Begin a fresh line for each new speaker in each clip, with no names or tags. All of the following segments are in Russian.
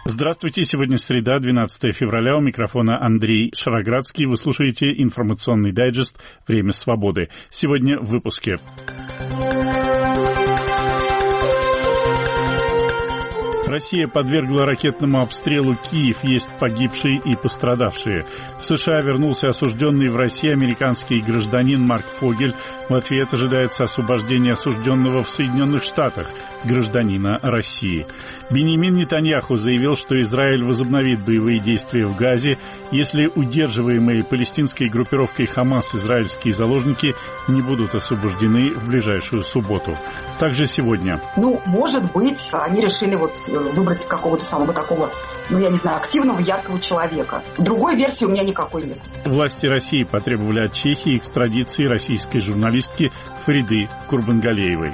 Здравствуйте, сегодня среда, 12 февраля, у микрофона Андрей Шароградский. Вы слушаете информационный дайджест «Время свободы». Сегодня в выпуске. Россия подвергла ракетному обстрелу Киев, есть погибшие и пострадавшие. В США вернулся осужденный в России американский гражданин Марк Фогель. В ответ ожидается освобождение осужденного в Соединенных Штатах гражданина России. Беньямин Нетаньяху заявил, что Израиль возобновит боевые действия в Газе, если удерживаемые палестинской группировкой Хамас израильские заложники не будут освобождены в ближайшую субботу. Также сегодня.
Может быть, они решили выбрать какого-то самого такого, активного, яркого человека. Другой версии у меня никакой нет.
Власти России потребовали от Чехии экстрадиции российской журналистки Фариды Курбангалеевой.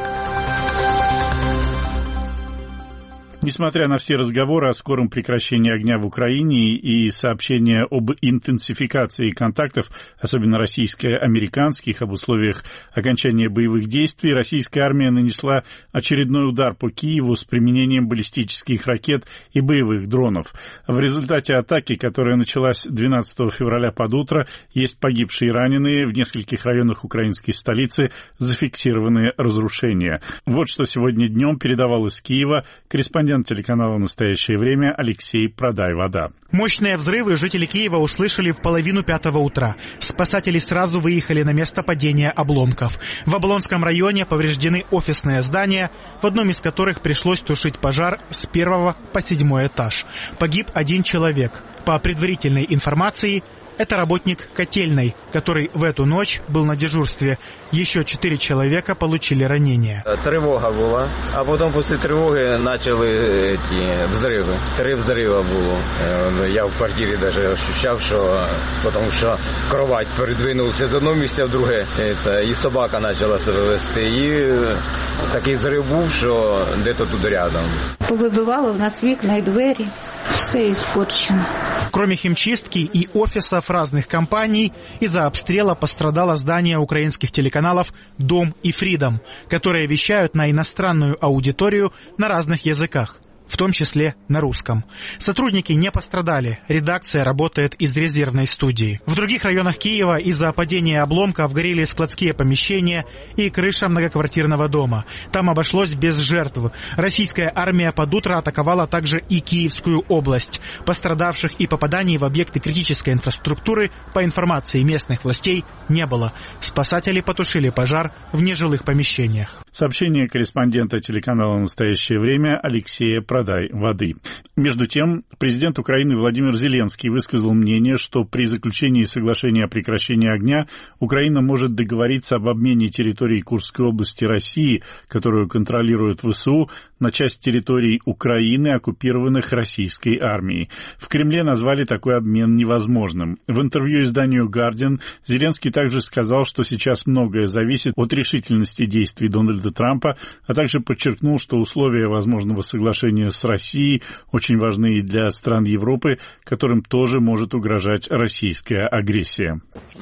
Несмотря на все разговоры о скором прекращении огня в Украине и сообщения об интенсификации контактов, особенно российско-американских, об условиях окончания боевых действий, российская армия нанесла очередной удар по Киеву с применением баллистических ракет и боевых дронов. В результате атаки, которая началась 12 февраля под утро, есть погибшие и раненые. В нескольких районах украинской столицы зафиксированы разрушения. Вот что сегодня днем передавал из Киева корреспондент телеканала «Настоящее время» Алексей Продай-Вода.
Мощные взрывы жители Киева услышали в 4:30 утра. Спасатели сразу выехали на место падения обломков. В Оболонском районе повреждены офисные здания, в одном из которых пришлось тушить пожар с 1 по 7 этаж. Погиб 1 человек. По предварительной информации, это работник котельной, который в эту ночь был на дежурстве. Еще 4 человека получили ранения.
Тревога была, а потом после тревоги начали взрывы. 3 взрыва было. Я в квартирі даже ощущав, потому що кровать передвинулася з одного місця в друге, і собака почала себе вести. І такий взрив був, що де-то тут рядом.
Повибивало в нас вікна і двері, все іспорчено.
Кроме химчистки и офисов разных компаний, из-за обстрела пострадало здание украинских телеканалов «Дом» и «Фридом», которые вещают на иностранную аудиторию на разных языках, в том числе на русском. Сотрудники не пострадали, редакция работает из резервной студии. В других районах Киева из-за падения обломков горели складские помещения и крыша многоквартирного дома. Там обошлось без жертв. Российская армия под утро атаковала также и Киевскую область. Пострадавших и попаданий в объекты критической инфраструктуры, по информации местных властей, не было. Спасатели потушили пожар в нежилых помещениях.
Сообщение корреспондента телеканала «Настоящее время» Алексея Продай-Воды. Между тем, президент Украины Владимир Зеленский высказал мнение, что при заключении соглашения о прекращении огня Украина может договориться об обмене территорий Курской области России, которую контролирует ВСУ, на часть территорий Украины, оккупированных российской армией. В Кремле назвали такой обмен невозможным. В интервью изданию «Гардиан» Зеленский также сказал, что сейчас многое зависит от решительности действий Дональда Трампа, а также подчеркнул, что условия возможного соглашения с Россией очень важны и для стран Европы, которым тоже может угрожать российская агрессия.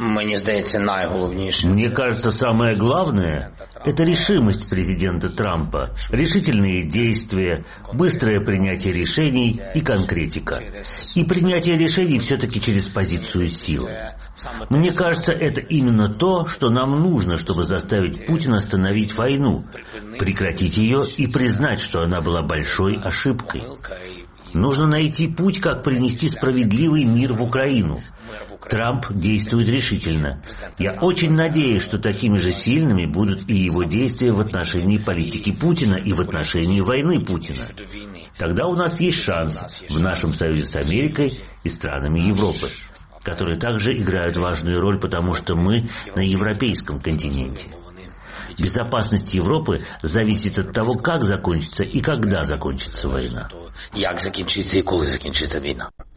Мне кажется, самое главное – это решимость президента Трампа, решительные действия, быстрое принятие решений и конкретика. И принятие решений все-таки через позицию силы. Мне кажется, это именно то, что нам нужно, чтобы заставить Путина остановить войну, прекратить ее и признать, что она была большой ошибкой. Нужно найти путь, как принести справедливый мир в Украину. Трамп действует решительно. Я очень надеюсь, что такими же сильными будут и его действия в отношении политики Путина и в отношении войны Путина. Тогда у нас есть шанс в нашем союзе с Америкой и странами Европы, которые также играют важную роль, потому что мы на европейском континенте. Безопасность Европы зависит от того, как закончится и когда закончится война.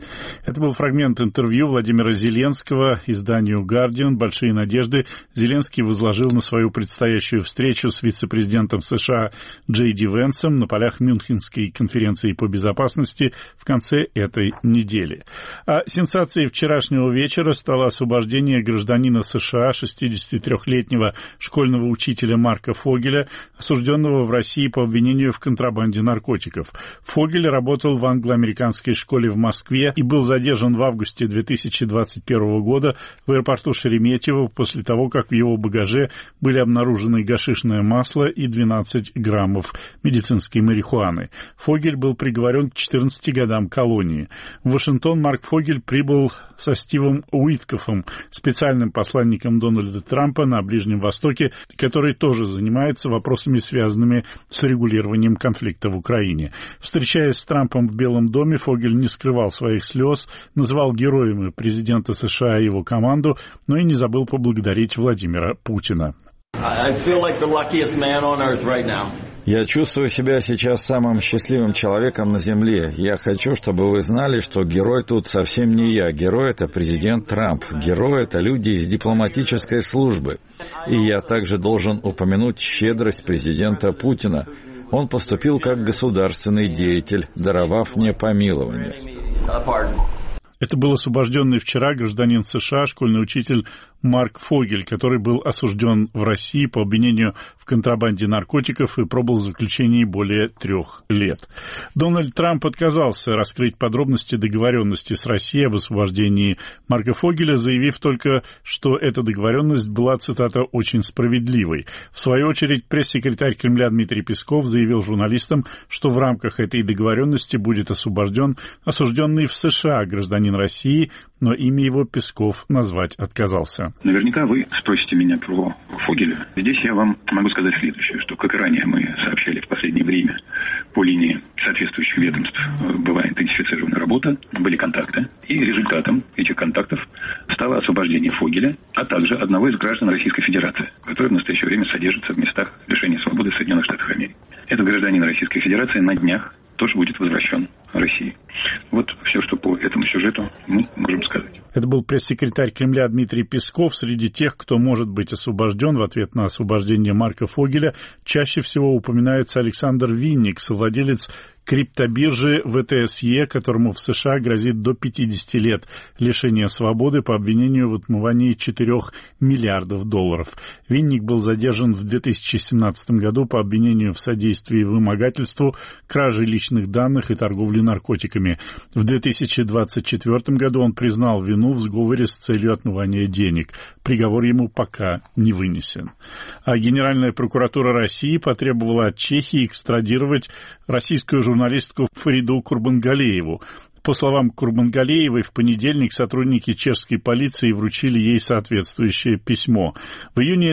Это был фрагмент интервью Владимира Зеленского изданию «Гардиан». Большие надежды Зеленский возложил на свою предстоящую встречу с вице-президентом США Джей Ди Венсом на полях Мюнхенской конференции по безопасности в конце этой недели. А сенсацией вчерашнего вечера стало освобождение гражданина США, 63-летнего школьного учителя Марка Фогеля, осужденного в России по обвинению в контрабанде наркотиков. Фогель работал в англо-американской школе в Москве и был задержан в августе 2021 года в аэропорту Шереметьево после того, как в его багаже были обнаружены гашишное масло и 12 граммов медицинской марихуаны. Фогель был приговорен к 14 годам колонии. В Вашингтон Марк Фогель прибыл со Стивом Уиткофом, специальным посланником Дональда Трампа на Ближнем Востоке, который тоже занимается вопросами, связанными с регулированием конфликта в Украине. Встречаясь с Трампом в Белом доме, Фогель не скрывал своих слез, называл героями президента США и его команду, но и не забыл поблагодарить Владимира Путина.
Я чувствую себя сейчас самым счастливым человеком на Земле. Я хочу, чтобы вы знали, что герой тут совсем не я. Герой — это президент Трамп. Герой — это люди из дипломатической службы. И я также должен упомянуть щедрость президента Путина. Он поступил как государственный деятель, даровав мне помилование.
Это был освобожденный вчера гражданин США, школьный учитель Марк Фогель, который был осужден в России по обвинению в контрабанде наркотиков и пробыл в заключении более 3 лет. Дональд Трамп отказался раскрыть подробности договоренности с Россией об освобождении Марка Фогеля, заявив только, что эта договоренность была, цитата, «очень справедливой». В свою очередь, пресс-секретарь Кремля Дмитрий Песков заявил журналистам, что в рамках этой договоренности будет освобожден осужденный в США гражданин России, но имя его Песков назвать отказался.
Наверняка вы спросите меня про Фогеля. Здесь я вам могу сказать следующее, что, как и ранее мы сообщали в последнее время, по линии соответствующих ведомств была интенсифицирована работа, были контакты, и результатом этих контактов стало освобождение Фогеля, а также одного из граждан Российской Федерации, который в настоящее время содержится в местах лишения свободы в Соединенных Штатах Америки. Этот гражданин Российской Федерации на днях тоже будет возвращен в Россию. Вот все, что по этому сюжету мы можем сказать.
Это был пресс-секретарь Кремля Дмитрий Песков. Среди тех, кто может быть освобожден в ответ на освобождение Марка Фогеля, чаще всего упоминается Александр Винник, совладелец криптобиржи ВТСЕ, которому в США грозит до 50 лет лишения свободы по обвинению в отмывании $4 миллиардов. Винник был задержан в 2017 году по обвинению в содействии вымогательству, краже личных данных и торговле наркотиками. В 2024 году он признал вину в сговоре с целью отмывания денег. Приговор ему пока не вынесен. А Генеральная прокуратура России потребовала от Чехии экстрадировать российскую журналистку Фариду Курбангалееву. По словам Курбангалеевой, в понедельник сотрудники чешской полиции вручили ей соответствующее письмо. В июне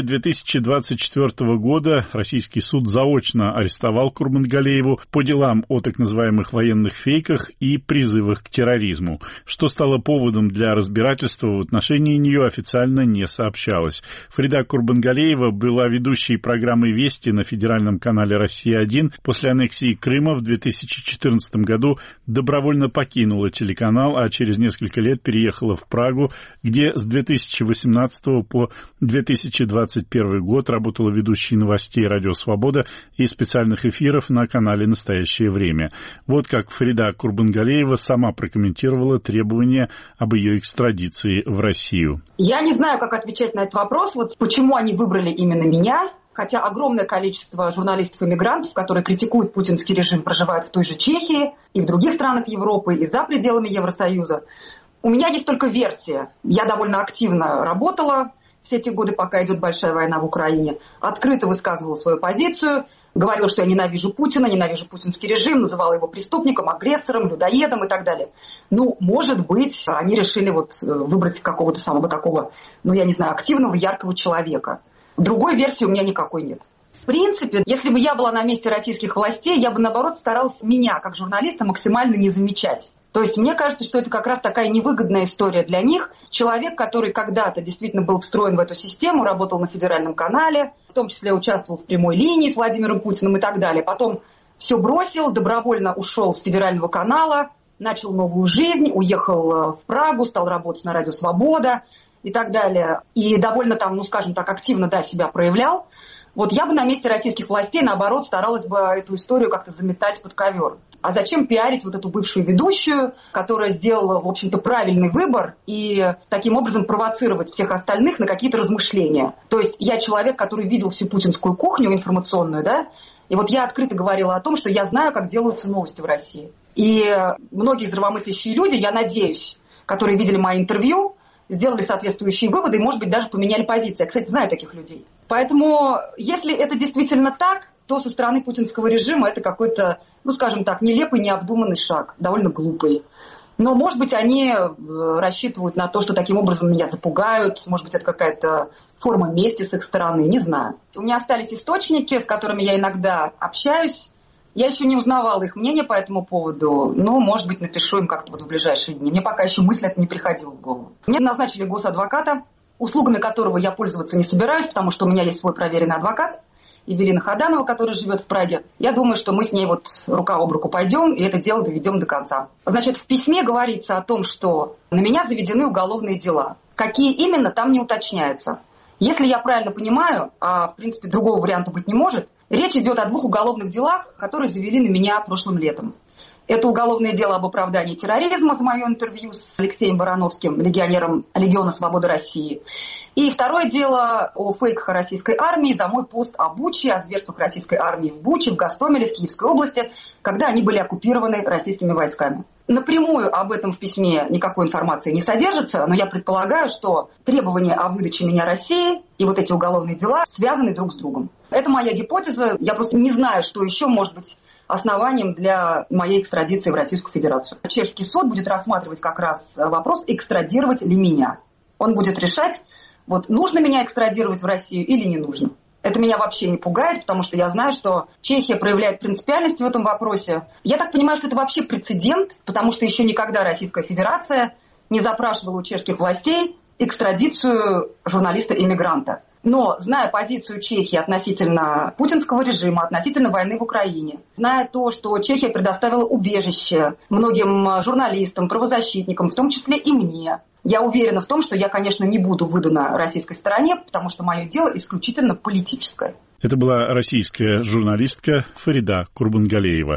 2024 года российский суд заочно арестовал Курбангалееву по делам о так называемых военных фейках и призывах к терроризму. Что стало поводом для разбирательства в отношении нее, официально не сообщалось. Фарида Курбангалеева была ведущей программы «Вести» на федеральном канале «Россия-1». После аннексии Крыма в 2014 году добровольно покинула телеканал, а через несколько лет переехала в Прагу, где с 2018 по 2021 год работала ведущей новостей «Радио Свобода» и специальных эфиров на канале «Настоящее время». Вот как Фарида Курбангалеева сама прокомментировала требования об ее экстрадиции в Россию.
Я не знаю, как отвечать на этот вопрос. Вот почему они выбрали именно меня? Хотя огромное количество журналистов-иммигрантов, которые критикуют путинский режим, проживают в той же Чехии и в других странах Европы, и за пределами Евросоюза. У меня есть только версия. Я довольно активно работала все эти годы, пока идет большая война в Украине. Открыто высказывала свою позицию, говорила, что я ненавижу Путина, ненавижу путинский режим, называла его преступником, агрессором, людоедом и так далее. Ну, может быть, они решили выбрать какого-то самого такого, я не знаю, активного, яркого человека. Другой версии у меня никакой нет. В принципе, если бы я была на месте российских властей, я бы, наоборот, старалась меня, как журналиста, максимально не замечать. То есть мне кажется, что это как раз такая невыгодная история для них. Человек, который когда-то действительно был встроен в эту систему, работал на федеральном канале, в том числе участвовал в прямой линии с Владимиром Путиным и так далее. Потом все бросил, добровольно ушел с федерального канала, начал новую жизнь, уехал в Прагу, стал работать на радио «Свобода» и так далее. И довольно там, активно, себя проявлял. Вот я бы на месте российских властей, наоборот, старалась бы эту историю как-то заметать под ковер. А зачем пиарить вот эту бывшую ведущую, которая сделала, в общем-то, правильный выбор, и таким образом провоцировать всех остальных на какие-то размышления? То есть я человек, который видел всю путинскую кухню информационную, и вот я открыто говорила о том, что я знаю, как делаются новости в России. И многие здравомыслящие люди, я надеюсь, которые видели мои интервью, сделали соответствующие выводы и, может быть, даже поменяли позиции. Я, кстати, знаю таких людей. Поэтому, если это действительно так, то со стороны путинского режима это какой-то, нелепый, необдуманный шаг, довольно глупый. Но, может быть, они рассчитывают на то, что таким образом меня запугают, может быть, это какая-то форма мести с их стороны, не знаю. У меня остались источники, с которыми я иногда общаюсь. Я еще не узнавала их мнение по этому поводу, но, может быть, напишу им как-то в ближайшие дни. Мне пока еще мысль это не приходила в голову. Мне назначили госадвоката, услугами которого я пользоваться не собираюсь, потому что у меня есть свой проверенный адвокат, Евелина Хаданова, которая живет в Праге. Я думаю, что мы с ней рука об руку пойдем и это дело доведем до конца. Значит, в письме говорится о том, что на меня заведены уголовные дела. Какие именно, там не уточняется. Если я правильно понимаю, а в принципе другого варианта быть не может, речь идет о 2 уголовных делах, которые завели на меня прошлым летом. Это уголовное дело об оправдании терроризма за мое интервью с Алексеем Барановским, легионером Легиона Свободы России. И второе дело о фейках о российской армии за мой пост о Буче, о зверствах российской армии в Буче, в Гостомеле, в Киевской области, когда они были оккупированы российскими войсками. Напрямую об этом в письме никакой информации не содержится, но я предполагаю, что требования о выдаче меня России и вот эти уголовные дела связаны друг с другом. Это моя гипотеза. Я просто не знаю, что еще может быть основанием для моей экстрадиции в Российскую Федерацию. Чешский суд будет рассматривать как раз вопрос, экстрадировать ли меня. Он будет решать, нужно меня экстрадировать в Россию или не нужно. Это меня вообще не пугает, потому что я знаю, что Чехия проявляет принципиальность в этом вопросе. Я так понимаю, что это вообще прецедент, потому что еще никогда Российская Федерация не запрашивала у чешских властей экстрадицию журналиста-иммигранта. Но, зная позицию Чехии относительно путинского режима, относительно войны в Украине, зная то, что Чехия предоставила убежище многим журналистам, правозащитникам, в том числе и мне, я уверена в том, что я, конечно, не буду выдана российской стороне, потому что мое дело исключительно политическое.
Это была российская журналистка Фарида Курбангалеева.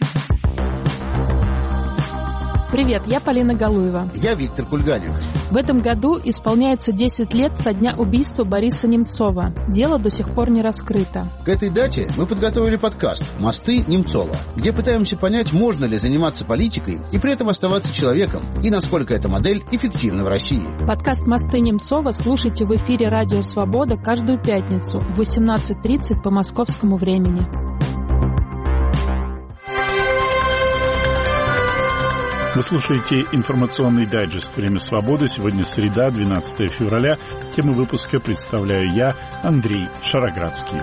Привет, я Полина Галуева.
Я Виктор Кульганев.
В этом году исполняется 10 лет со дня убийства Бориса Немцова. Дело до сих пор не раскрыто.
К этой дате мы подготовили подкаст «Мосты Немцова», где пытаемся понять, можно ли заниматься политикой и при этом оставаться человеком, и насколько эта модель эффективна в России.
Подкаст «Мосты Немцова» слушайте в эфире «Радио Свобода» каждую пятницу в 18:30 по московскому времени.
Вы слушаете информационный дайджест «Время свободы». Сегодня среда, 12 февраля. Тему выпуска представляю я, Андрей Шароградский.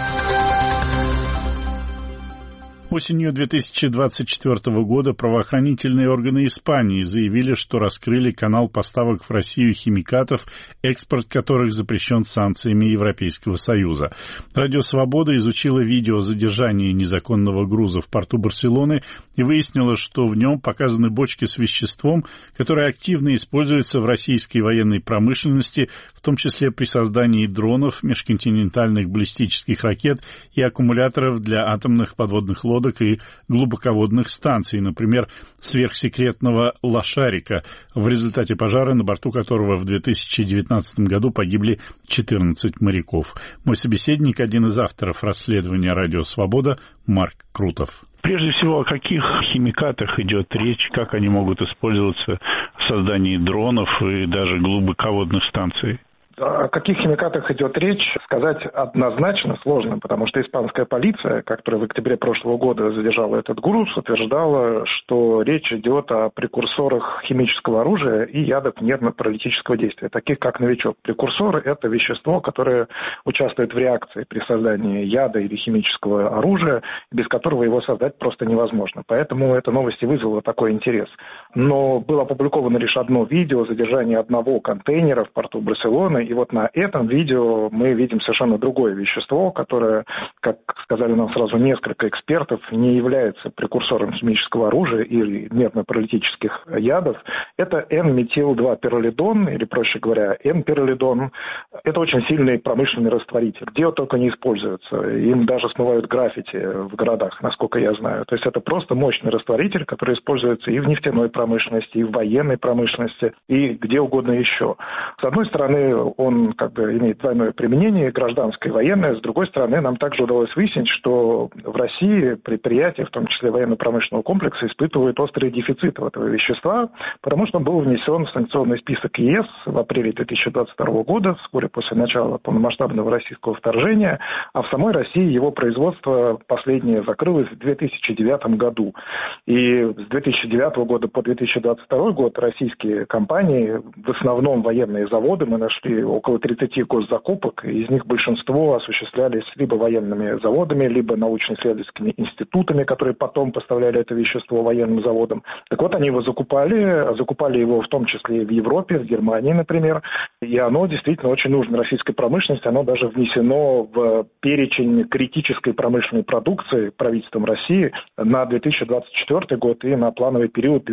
Осенью 2024 года правоохранительные органы Испании заявили, что раскрыли канал поставок в Россию химикатов, экспорт которых запрещен санкциями Европейского Союза. Радио «Свобода» изучило видео задержания незаконного груза в порту Барселоны и выяснило, что в нем показаны бочки с веществом, которое активно используется в российской военной промышленности, в том числе при создании дронов, межконтинентальных баллистических ракет и аккумуляторов для атомных подводных лодок и глубоководных станций, например, сверхсекретного «Лошарика», в результате пожара, на борту которого в 2019 году погибли 14 моряков. Мой собеседник, один из авторов расследования «Радио Свобода», Марк Крутов. Прежде всего, о каких химикатах идет речь, как они могут использоваться в создании дронов и даже глубоководных станций?
О каких химикатах идет речь, сказать однозначно сложно, потому что испанская полиция, которая в октябре прошлого года задержала этот груз, утверждала, что речь идет о прекурсорах химического оружия и ядов нервно-паралитического действия, таких как новичок. Прекурсоры – это вещество, которое участвует в реакции при создании яда или химического оружия, без которого его создать просто невозможно. Поэтому эта новость и вызвала такой интерес. Но было опубликовано лишь одно видео задержания одного контейнера в порту Барселоны, И вот на этом видео мы видим совершенно другое вещество, которое, как сказали нам сразу несколько экспертов, не является прекурсором химического оружия или нервно-паралитических ядов. Это N-метил-2-пиролидон, или, проще говоря, N-пиролидон. Это очень сильный промышленный растворитель. Где он только не используется. Им даже смывают граффити в городах, насколько я знаю. То есть это просто мощный растворитель, который используется и в нефтяной промышленности, и в военной промышленности, и где угодно еще. С одной стороны, он как бы имеет двойное применение, гражданское и военное. С другой стороны, нам также удалось выяснить, что в России предприятия, в том числе военно-промышленного комплекса, испытывают острый дефицит этого вещества, потому что он был внесен в санкционный список ЕС в апреле 2022 года, вскоре после начала полномасштабного российского вторжения, а в самой России его производство последнее закрылось в 2009 году. И с 2009 года по 2022 год российские компании, в основном военные заводы, мы нашли около 30 госзакупок, и из них большинство осуществлялись либо военными заводами, либо научно-исследовательскими институтами, которые потом поставляли это вещество военным заводам. Так вот, они его закупали его в том числе и в Европе, в Германии, например, и оно действительно очень нужно российской промышленности, оно даже внесено в перечень критической промышленной продукции правительством России на 2024 год и на плановый период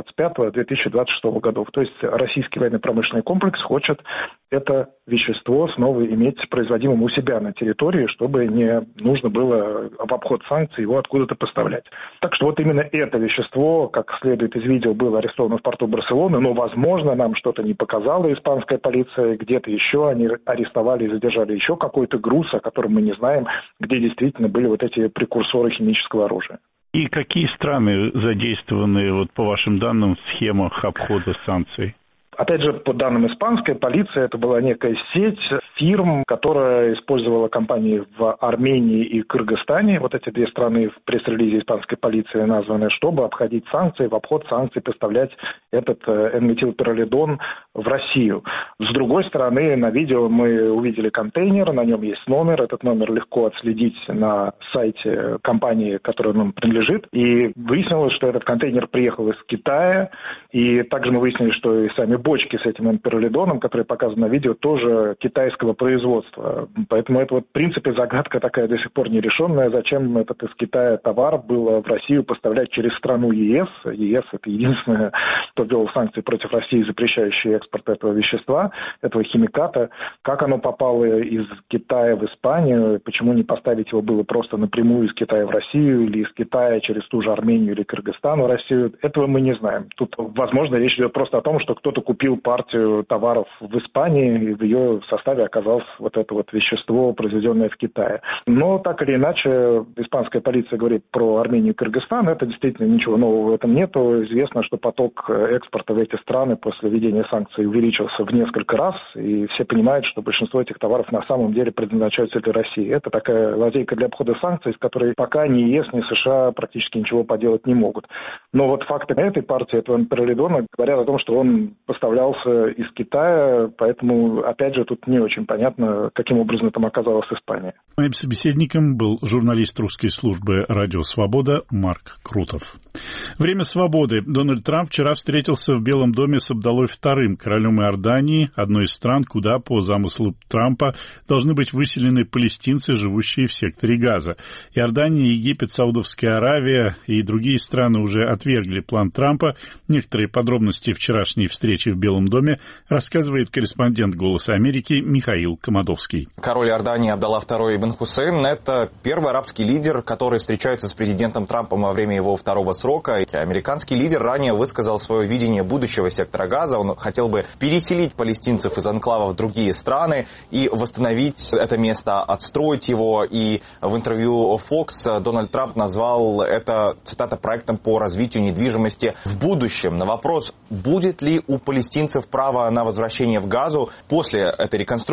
2025-2026 годов. То есть российский военно-промышленный комплекс хочет это вещество снова иметь производимым у себя на территории, чтобы не нужно было в обход санкций его откуда-то поставлять. Так что вот именно это вещество, как следует из видео, было арестовано в порту Барселоны, но, возможно, нам что-то не показала испанская полиция, где-то еще они арестовали и задержали еще какой-то груз, о котором мы не знаем, где действительно были вот эти прекурсоры химического оружия.
И какие страны задействованы, вот по вашим данным, в схемах обхода санкций?
Опять же, по данным испанской полиции, это была некая сеть фирм, которая использовала компании в Армении и Кыргызстане. Вот эти две страны в пресс-релизе испанской полиции названы, чтобы обходить санкции, в обход санкций поставлять этот N-метилпиролидон в Россию. С другой стороны, на видео мы увидели контейнер, на нем есть номер. Этот номер легко отследить на сайте компании, которая нам принадлежит. И выяснилось, что этот контейнер приехал из Китая. И также мы выяснили, что и сами бочки с этим N-пиролидоном, которые показаны на видео, тоже китайского производства. Поэтому это вот, в принципе, загадка такая до сих пор нерешенная. Зачем этот из Китая товар было в Россию поставлять через страну ЕС? ЕС – это единственное, кто ввел санкции против России, запрещающие экспорт этого вещества, этого химиката. Как оно попало из Китая в Испанию? Почему не поставить его было просто напрямую из Китая в Россию или из Китая через ту же Армению или Кыргызстан в Россию? Этого мы не знаем. Тут, возможно, речь идет просто о том, что кто-то купил партию товаров в Испании, и в ее составе оказалось вот это вот вещество, произведенное в Китае. Но так или иначе, испанская полиция говорит про Армению и Кыргызстан. Это действительно ничего нового в этом нету. Известно, что поток экспорта в эти страны после введения санкций увеличился в несколько раз, и все понимают, что большинство этих товаров на самом деле предназначаются для России. Это такая лазейка для обхода санкций, с которой пока ни ЕС, ни США практически ничего поделать не могут. Но вот факты этой партии, этого N-пиролидона, говорят о том, что он поставлялся из Китая, поэтому, опять же, тут не очень понятно, каким образом там оказалась Испания.
Моим собеседником был журналист русской службы «Радио Свобода» Марк Крутов. Время свободы. Дональд Трамп вчера встретился в Белом доме с Абдаллой II, королем Иордании, одной из стран, куда, по замыслу Трампа, должны быть выселены палестинцы, живущие в секторе Газа. Иордания, Египет, Саудовская Аравия и другие страны уже отвергли план Трампа. Некоторые подробности вчерашней встречи в Белом доме рассказывает корреспондент «Голоса Америки» Михаил Комадовский.
Король Иордании Абдалла II ибн Хусейн – это первый арабский лидер, который встречается с президентом Трампом во время его второго срока. Американский лидер ранее высказал свое видение будущего сектора Газа. Он хотел бы переселить палестинцев из анклава в другие страны и восстановить это место, отстроить его. И в интервью Fox Дональд Трамп назвал это, цитата, проектом по развитию недвижимости в будущем. На вопрос, будет ли у палестинцев право на возвращение в Газу после этой реконструкции,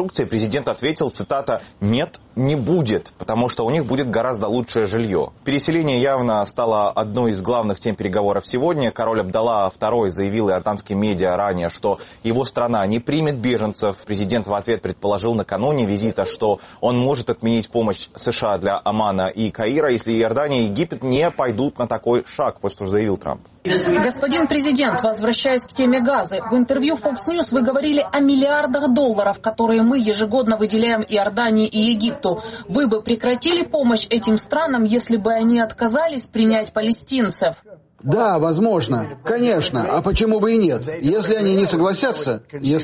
реконструкции, президент ответил, цитата, «Нет, не будет, потому что у них будет гораздо лучшее жилье». Переселение явно стало одной из главных тем переговоров сегодня. Король Абдалла II заявил иорданским медиа ранее, что его страна не примет беженцев. Президент в ответ предположил накануне визита, что он может отменить помощь США для Омана и Каира, если Иордания и Египет не пойдут на такой шаг. Вот что заявил Трамп.
Господин президент, возвращаясь к теме Газы, в интервью Fox News вы говорили о миллиардах долларов, которые мы ежегодно выделяем Иордании и Египту. Вы бы прекратили помощь этим странам, если бы они отказались принять палестинцев?
Да, возможно. Конечно. А почему бы и нет? Если они не согласятся,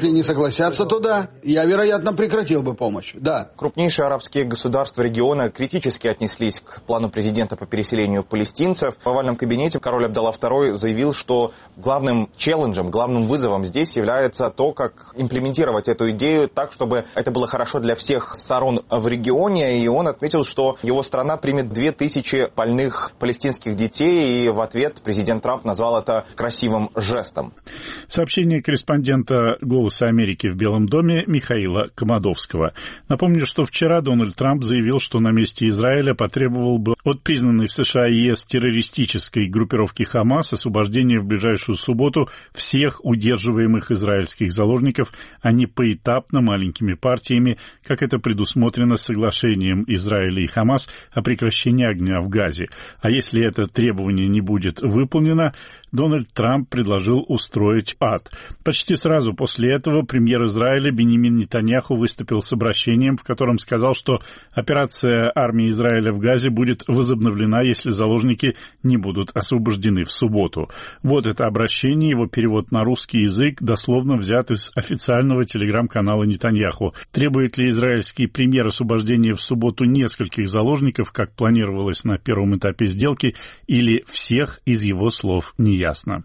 то да. Я, вероятно, прекратил бы помощь. Да.
Крупнейшие арабские государства региона критически отнеслись к плану президента по переселению палестинцев. В овальном кабинете король Абдалла II заявил, что главным челленджем, главным вызовом здесь является то, как имплементировать эту идею так, чтобы это было хорошо для всех сторон в регионе. И он отметил, что его страна примет 2000 больных палестинских детей, и в ответ президент Трамп назвал это красивым жестом.
Сообщение корреспондента «Голоса Америки» в Белом доме Михаила Комадовского. Напомню, что вчера Дональд Трамп заявил, что на месте Израиля потребовал бы от признанной в США и ЕС террористической группировки «Хамас» освобождения в ближайшую субботу всех удерживаемых израильских заложников, а не поэтапно маленькими партиями, как это предусмотрено соглашением Израиля и «Хамас» о прекращении огня в Газе. А если это требование не будет выполнено, Дональд Трамп предложил устроить ад. Почти сразу после этого премьер Израиля Биньямин Нетаньяху выступил с обращением, в котором сказал, что операция армии Израиля в Газе будет возобновлена, если заложники не будут освобождены в субботу. Вот это обращение, его перевод на русский язык дословно взят из официального телеграм-канала Нетаньяху. Требует ли израильский премьер освобождения в субботу нескольких заложников, как планировалось на первом этапе сделки, или всех, из его слов не ясно.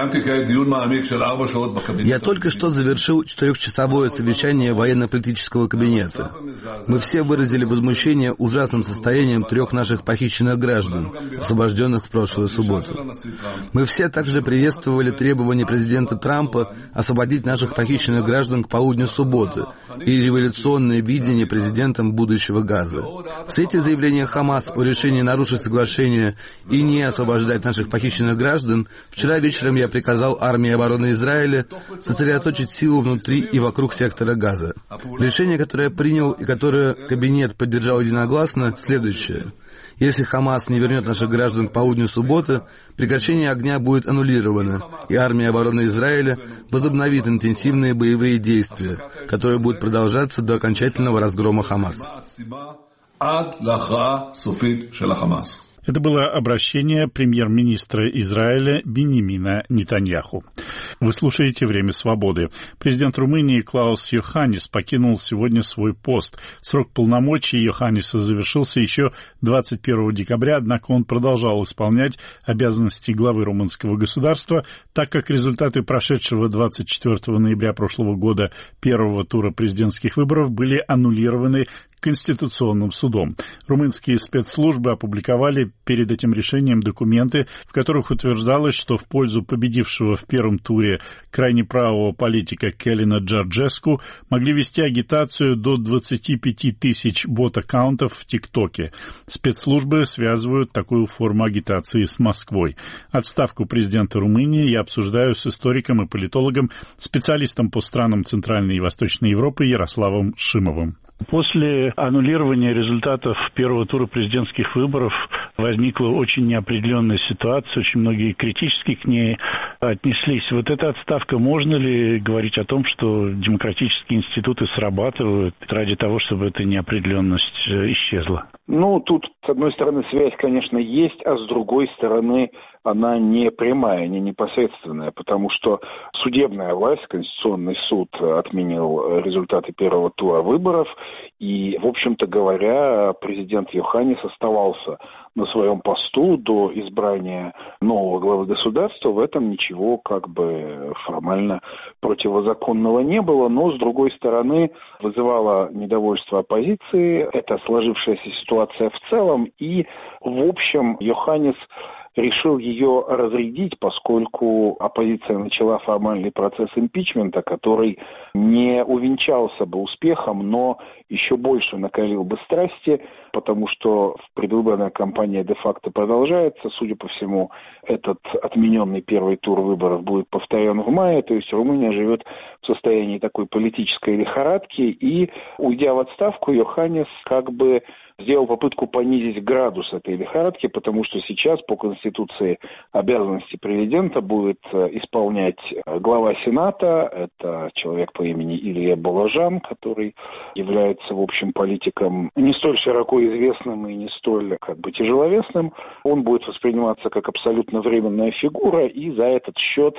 Я только что завершил 4-часовое совещание военно-политического кабинета. Мы все выразили возмущение ужасным состоянием 3 наших похищенных граждан, освобожденных в прошлую субботу. Мы все также приветствовали требования президента Трампа освободить наших похищенных граждан к полудню субботы и революционное видение президентом будущего Газа. В свете заявления Хамас о решении нарушить соглашение и не освобождать наших похищенных граждан, вчера вечером я приказал армии обороны Израиля сосредоточить силу внутри и вокруг сектора Газа. Решение, которое я принял и которое кабинет поддержал единогласно, следующее. Если Хамас не вернет наших граждан к полудню субботы, прекращение огня будет аннулировано, и армия обороны Израиля возобновит интенсивные боевые действия, которые будут продолжаться до окончательного разгрома Хамас.
Это было обращение премьер-министра Израиля Биньямина Нетаньяху. Вы слушаете «Время свободы». Президент Румынии Клаус Йоханнис покинул сегодня свой пост. Срок полномочий Йоханниса завершился еще 21 декабря, однако он продолжал исполнять обязанности главы румынского государства, так как результаты прошедшего 24 ноября прошлого года первого тура президентских выборов были аннулированы Конституционным судом. Румынские спецслужбы опубликовали перед этим решением документы, в которых утверждалось, что в пользу победившего в первом туре крайне правого политика Келина Джорджеску могли вести агитацию до 25 тысяч бот-аккаунтов в ТикТоке. Спецслужбы связывают такую форму агитации с Москвой. Отставку президента Румынии я обсуждаю с историком и политологом, специалистом по странам Центральной и Восточной Европы Ярославом Шимовым. После аннулирования результатов первого тура президентских выборов возникла очень неопределенная ситуация, очень многие критически к ней отнеслись. Вот эта отставка, можно ли говорить о том, что демократические институты срабатывают ради того, чтобы эта неопределенность исчезла?
Тут, с одной стороны, связь, конечно, есть, а с другой стороны, она не прямая, не непосредственная, потому что судебная власть, Конституционный суд отменил результаты первого тура выборов, и, в общем-то говоря, президент Йоханнис оставался на своем посту до избрания нового главы государства. В этом ничего формально противозаконного не было, но, с другой стороны, вызывало недовольство оппозиции. Это сложившаяся ситуация в целом, и, в общем, Йоханнис решил ее разрядить, поскольку оппозиция начала формальный процесс импичмента, который не увенчался бы успехом, но еще больше накалил бы страсти, потому что предвыборная кампания де-факто продолжается. Судя по всему, этот отмененный первый тур выборов будет повторен в мае, то есть Румыния живет в состоянии такой политической лихорадки, и, уйдя в отставку, Йоханнис как бы сделал попытку понизить градус этой лихорадки, потому что сейчас по Конституции обязанности президента будет исполнять глава Сената, это человек по имени Илья Балажан, который является, в общем, политиком не столь широко известным и не столь тяжеловесным. Он будет восприниматься как абсолютно временная фигура, и за этот счет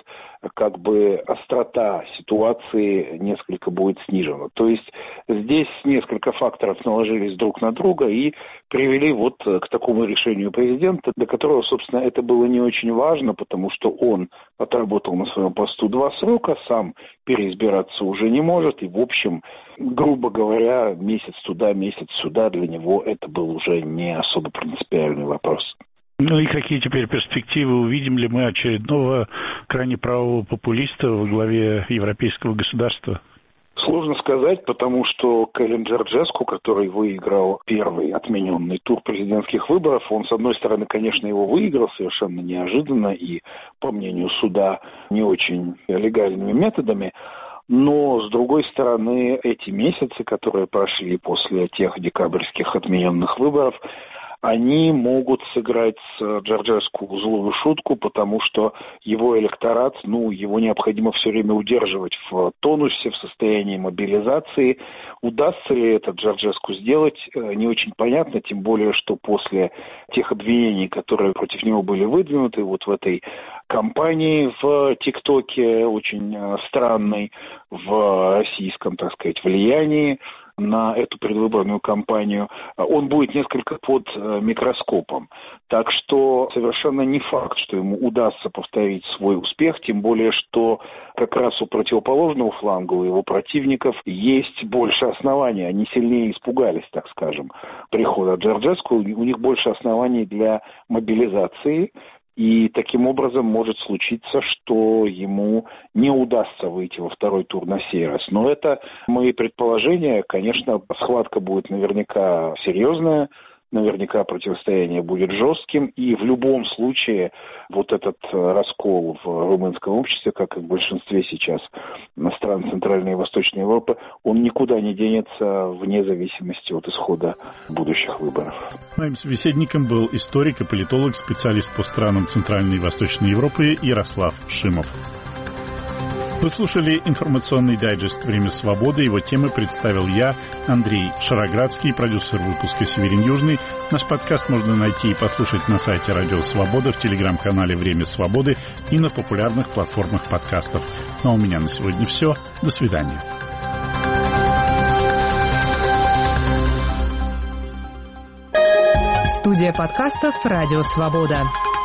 острота ситуации несколько будет снижена. То есть здесь несколько факторов наложились друг на друга и привели к такому решению президента, для которого, собственно, это было не очень важно, потому что он отработал на своем посту 2 срока, сам переизбираться уже не может, и, в общем, грубо говоря, месяц туда, месяц сюда, для него это был уже не особо принципиальный вопрос.
Ну и какие теперь перспективы? Увидим ли мы очередного крайне правого популиста во главе европейского государства?
Сложно сказать, потому что Калин Джорджеску, который выиграл первый отмененный тур президентских выборов, он, с одной стороны, конечно, его выиграл совершенно неожиданно и, по мнению суда, не очень легальными методами, но, с другой стороны, эти месяцы, которые прошли после тех декабрьских отмененных выборов, они могут сыграть с Джорджеску злую шутку, потому что его электорат, его необходимо все время удерживать в тонусе, в состоянии мобилизации. Удастся ли это Джорджеску сделать, не очень понятно, тем более, что после тех обвинений, которые против него были выдвинуты в этой кампании в ТикТоке, очень странной, в российском, влиянии на эту предвыборную кампанию, он будет несколько под микроскопом. Так что совершенно не факт, что ему удастся повторить свой успех, тем более, что как раз у противоположного фланга, у его противников, есть больше оснований. Они сильнее испугались, так скажем, прихода Джорджеску. У них больше оснований для мобилизации. И таким образом может случиться, что ему не удастся выйти во второй тур на сей раз. Но это мои предположения. Конечно, схватка будет наверняка серьезная, наверняка противостояние будет жестким. И в любом случае этот раскол в румынском обществе, как и в большинстве сейчас стран Центральной и Восточной Европы, он никуда не денется вне зависимости от исхода будущих выборов.
Моим собеседником был историк и политолог, специалист по странам Центральной и Восточной Европы Ярослав Шимов. Вы слушали информационный дайджест «Время свободы». Его темы представил я, Андрей Шароградский, продюсер выпуска «Северин Южный». Наш подкаст можно найти и послушать на сайте Радио Свобода, в телеграм-канале «Время свободы» и на популярных платформах подкастов. Ну а у меня на сегодня все. До свидания.
Студия подкастов «Радио Свобода».